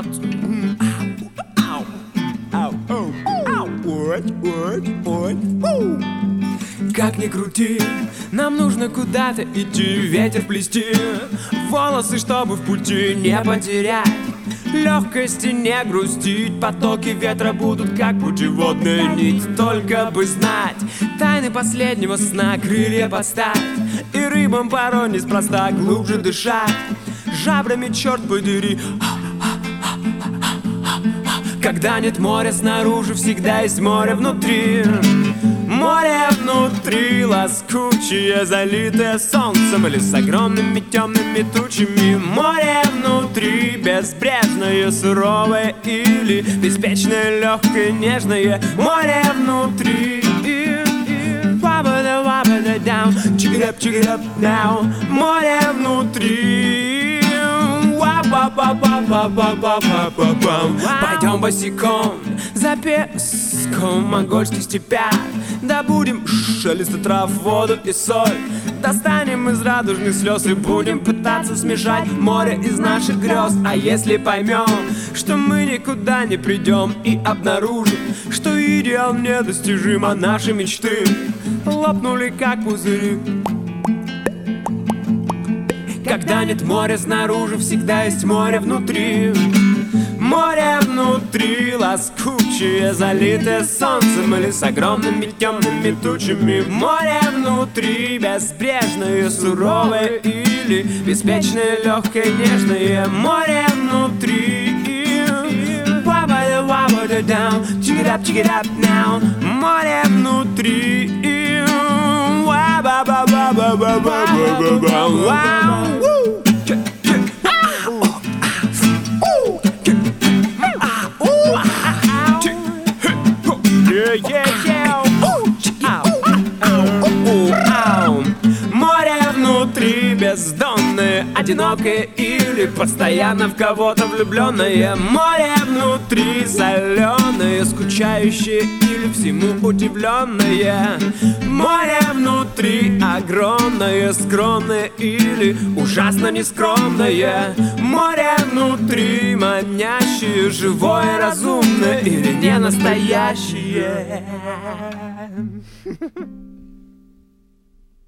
Как ни крути, нам нужно куда-то идти, ветер плести, волосы, чтобы в пути не потерять легкости, не грустить. Потоки ветра будут как путеводная нить. Только бы знать тайны последнего сна, крылья подставь, и рыбам порой неспроста глубже дышать жабрами, черт подери. Когда нет моря снаружи, всегда есть море внутри. Море внутри, лоскучее, залитое солнцем или с огромными темными тучами. Море внутри, безбрежное, суровое или беспечное, легкое, нежное. Море внутри. Down, check it up now. Море внутри. Пойдем босиком за песком в монгольских степях, добудем шелест трав, воду и соль, достанем из радужных слез и будем пытаться смешать море из наших грез. А если поймем, что мы никуда не придем, и обнаружим, что идеал недостижим, а наши мечты лопнули как пузыри. Когда нет моря снаружи, всегда есть море внутри. Море внутри, лоскучее, залитое солнцем или с огромными темными тучами. Море внутри, безбрежное, суровое или беспечное, легкое, нежное. Море внутри. Check it up now. Море внутри. Море внутри, бездонное, одинокое или постоянно в кого-то влюбленное. Море внутри, соленое, скучающее или всему удивленное. Море внутри, огромное, скромное или ужасно нескромное. Море внутри, манящее, живое, разумное или не настоящее.